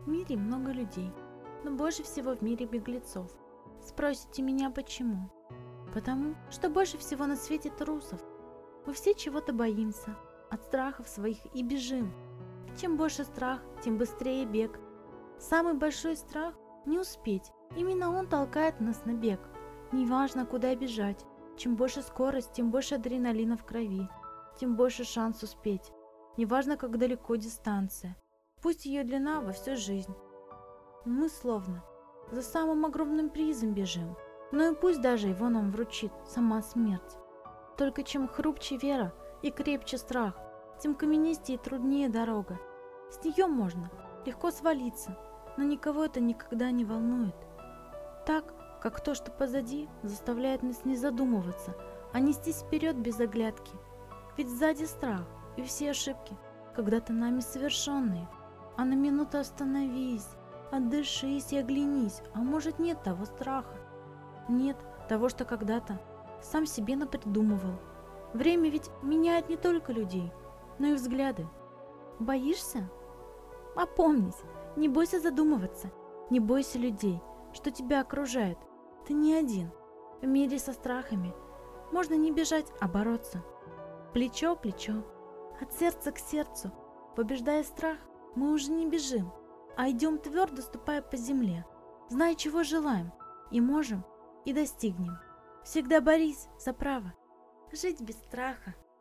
В мире много людей, но больше всего в мире беглецов. Спросите меня почему? Потому что больше всего на свете трусов. Мы все чего-то боимся, от страхов своих и бежим. Чем больше страх, тем быстрее бег. Самый большой страх – не успеть. Именно он толкает нас на бег. Неважно, куда бежать. Чем больше скорость, тем больше адреналина в крови. Тем больше шанс успеть. Неважно, как далеко дистанция. Пусть ее длина во всю жизнь. Мы словно за самым огромным призом бежим. Но и пусть даже его нам вручит сама смерть. Только чем хрупче вера и крепче страх, тем каменистее и труднее дорога. С нее можно легко свалиться, но никого это никогда не волнует. Так, как то, что позади, заставляет нас не задумываться, а нестись вперед без оглядки. Ведь сзади страх и все ошибки, когда-то нами совершенные. А на минуту остановись, отдышись и оглянись, а может нет того страха. Нет того, что когда-то сам себе напридумывал. Время ведь меняет не только людей, но и взгляды. Боишься? Опомнись, не бойся задумываться, не бойся людей, что тебя окружает. Ты не один. В мире со страхами можно не бежать, а бороться. Плечо к плечу, от сердца к сердцу. Побеждая страх, мы уже не бежим, а идем твердо, ступая по земле, зная, чего желаем, и можем, и достигнем. Всегда борись за право жить без страха.